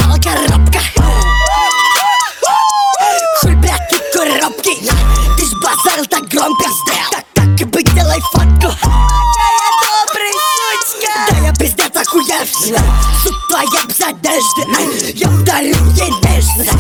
ебал коробка. Хуй, блядь, ты коробки. Ты ж базарил так громко. Так и быть, делай фотку. Добрый сучка. Да я пиздец охуевший. Суд твоя без одежды. Я ударю ей нежно.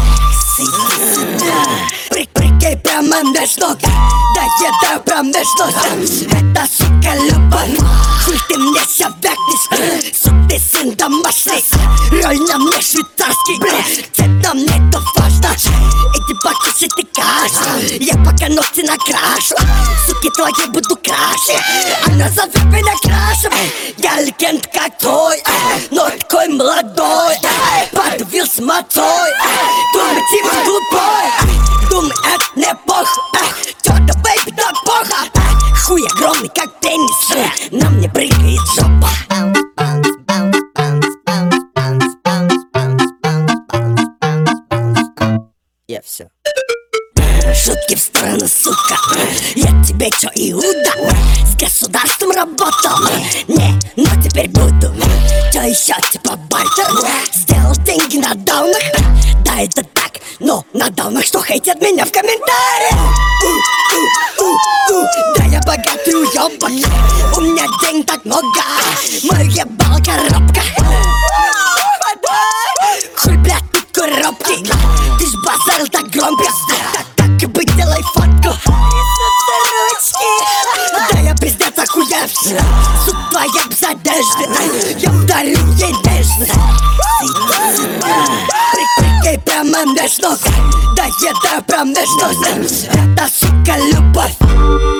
Прикинь прямо меж ног. Да еда прям меж ног. Это, сука, любовь. Хуй ты мне ща вякнешь. Сукный сын домашний. Роль на мне швейцарский. Цвет мне то важно. Иди покушай ты кашу. Я пока ногти накрашу. Суки твои буду краше. Она зовет меня крашем. Я легенд как твой, но такой молодой. Подавил с мотой. Думай, типа глупой. Думай, это не похуй. Тёрда, бэйби, да похуй. Хуй огромный, как теннис. На мне прыгает жопа. Я все. Шутки в сторону, сука. Я тебе чё, Иуда? С государством работал? Не, но теперь буду. Чё ещё, типа бартер? Сделал деньги на даунах? Да, это так, но на даунах что хейтят меня в комментариях? Да я богатый уёбок. У меня денег так много. Мой ебал коробка. Хуй, блядь, ты коробки. Ты ж базарил так громко. Так и быть, делай фотку. Да я пиздец охуевший. Суд твоя без одежды. Я ударю ей нежно. Прикинь прямо меж ног. Да еда прям меж ног. Это, сука, любовь.